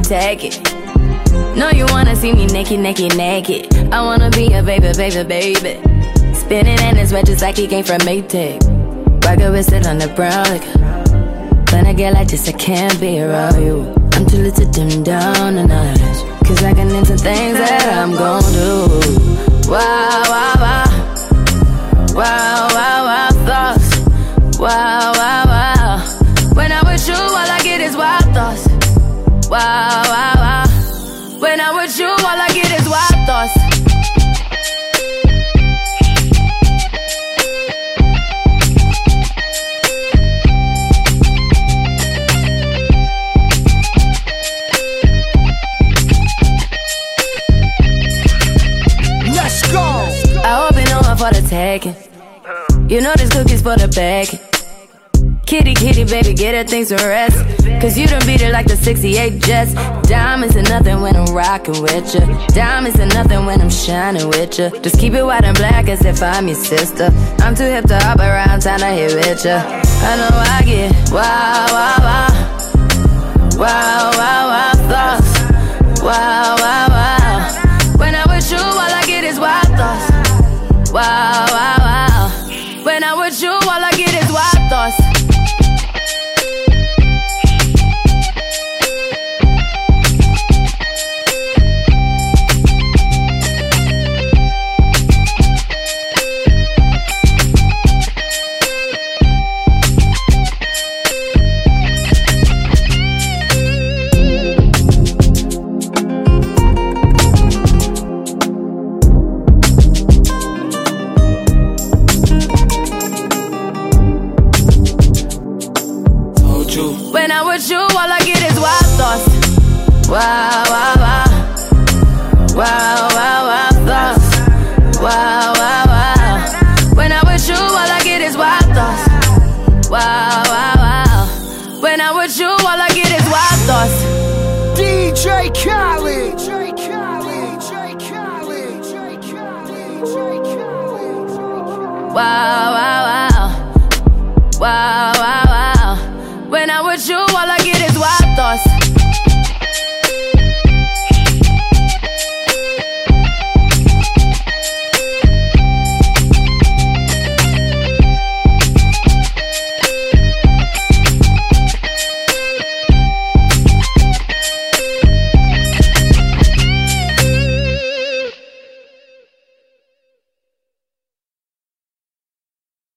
take it. No, you wanna see me naked, naked, naked. I wanna be a baby, baby, baby. Spinning in his red just like he came from Maytag. Rocket with it on the brown liquor. When I get like this, I can't be around you. I'm too little to dim down the night, cause I can name some things that I'm gon' do. Wow, wow, wow. Wow, wow, wow, thoughts. Wow, wow, wow. When I'm with you, all I get is wild thoughts. Wow, wow, wow. When I'm with you, all I get is wild thoughts. Let's go. I hope you know I'm for the taking. You know this cookie's for the bag. Kitty, kitty, baby, get her things to rest. Cause you done beat it like the 68 Jets. Diamonds are nothing when I'm rockin' with ya. Diamonds are nothing when I'm shining with ya. Just keep it white and black as if I'm your sister. I'm too hip to hop around, time to hit with ya. I know I get wow, wow, wow. Wow, wow, wow, thoughts. Wow, wow, wow. When I'm with you, all I get is wild thoughts. Wow, wow, wow. When I'm with you, all I get is wild thoughts. When I'm with you, all I get is wild thoughts. Wow, wow, wow. Wow, wow, wow, thoughts. Wow, wow, wow. When I'm with you, all I get is wild thoughts. Wow, wow, wow. When I'm with you, all I get is wild thoughts. DJ Khaled. Wow, wow.